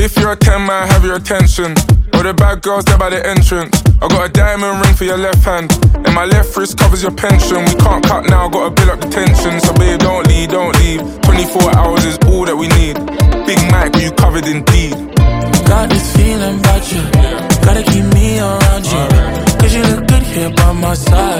if you're a 10 man, have your attention. All the bad girls there by the entrance. I got a diamond ring for your left hand, and my left wrist covers your pension. We can't cut now, gotta build up the tension. So babe, don't leave, don't leave. 24 hours is all that we need. Big Mike, you covered in deed. Got this feeling about you, gotta keep me around you, cause you look good here by my side.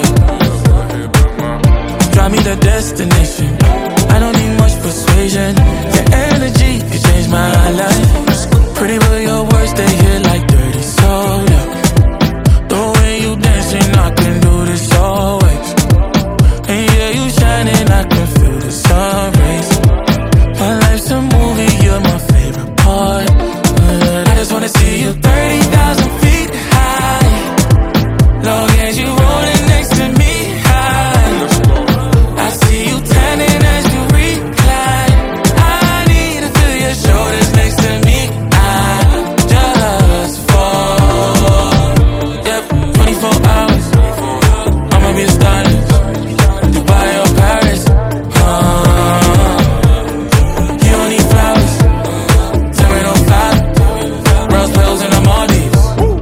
Drive me to destination, I don't need much persuasion. Your energy, you changed my life. Pretty but your words, they hit like dirty soda. The way you dancing, I can do this always. And yeah, you shining, I can feel the sun rays. My life's a movie, you're my favorite part. I just wanna see you 30,000 feet high. Long as you rolling next to me high. I see you tanning as you recline. I need to feel your shoulders next to me. I just fall. Yep, 24 hours. I'ma be a stylist. Dubai or Paris. You don't need flowers. Tell me don't fly. Rose petals in the Maldives.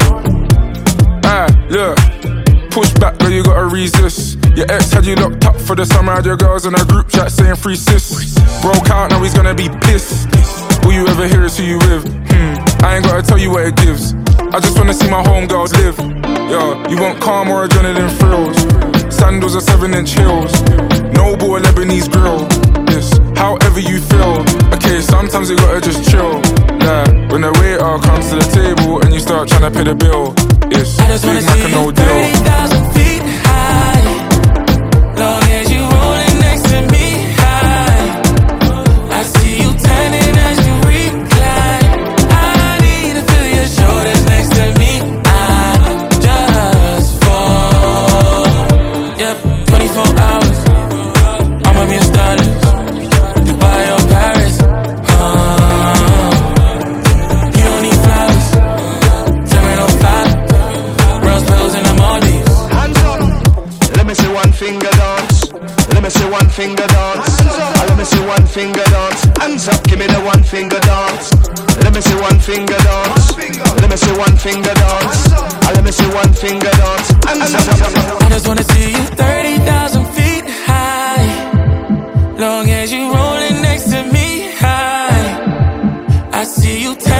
Look, push back, girl, you gotta resist. Your ex had you locked up for the summer. Had your girls in a group chat saying free sis. Broke out, now he's gonna be pissed. Will you ever hear it's who you with? I ain't gotta tell you what it gives. I just wanna see my homegirls live. Yo, you want calm or adrenaline thrills? Sandals or 7-inch heels. Noble Lebanese grill. Yes, however you feel. Okay, sometimes you gotta just chill. Yeah, when the waiter comes to the table and you start trying to pay the bill. Yes, I just wanna see you 30,000 feet high. Long as you rolling next to me high. I see you tanning as you recline. I need to feel your shoulders next to me. I just fall. Yep, 24 hours. I'ma be a stylist. Dubai or Paris. You don't need flowers. Tell me don't fly. Rose petals in the Maldives. Hands up. Let me see one finger dance. Let me see one finger dance. Let me see one finger dance. Hands up, give me the one finger dance. Let me see one finger dance. Let me see one finger dance. Let me see one finger dance. Hands up. I just wanna see you 30,000 feet high. Long as you rolling next to me high. I see you